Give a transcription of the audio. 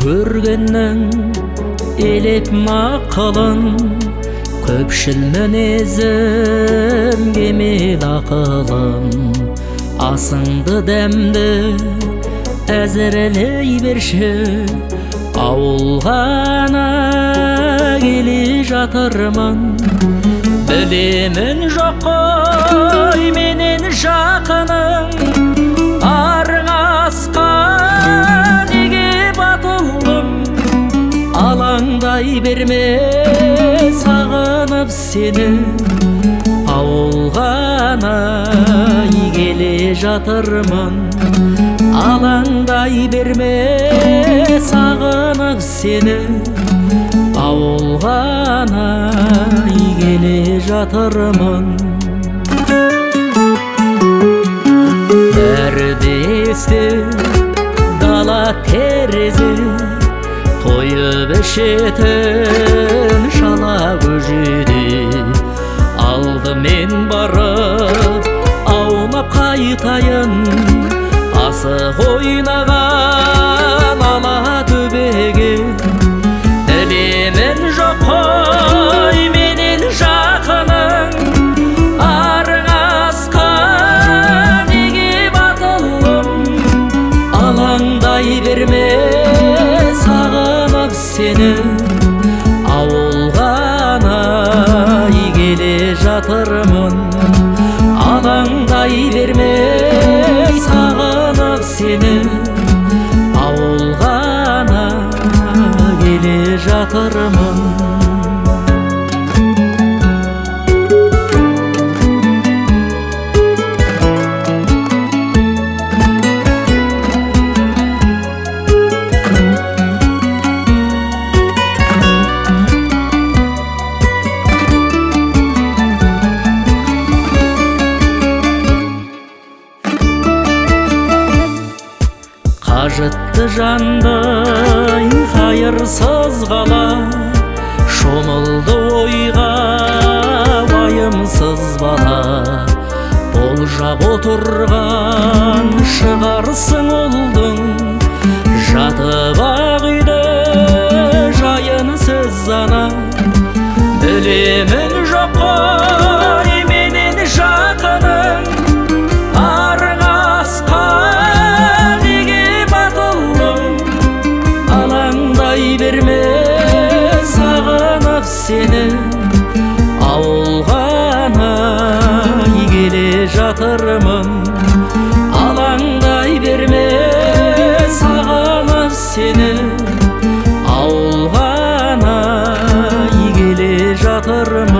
көргеннің елеп мақалын, көпшіл мінезім кемел ақылым. Асыңды дәмді әзірлей берші, ауылғана келе жатырмын. Білемін жоқ қой менен жақының, арың асқан неге батылым. Алаңдай берме сағынып сені, ауылғана келе жатырмын. Алаңдай берме сағынып сені, ауылғана келе жатырмын. Бәрі де есте дала терезе, тойып ішетін шала көжеде. Алдымен барып аунап қайтайын, асық ойнаған ала төбеге. Білемін жоқ қой менен жақының, арың асқан неге батылым. Алаңдай берме сағынып сені, ауылғана келе жатырмын. Алаңдай берме сағынып сені, ауылғана келе жатырмын. Қажытты жандай қайырсыз қала, шомылды ойға уайымсыз бала. Болжап отырған шығарсың ұлдың, жатып ақ үйде жайынсыз ана. Білемін жоқ қой менен жақының, арың асқан неге батылым. Алаңдай берме сағынып сені, ауылғана келе жатырмын. Алаңдай берме сағынып сені, ауылғана келе жатырмын.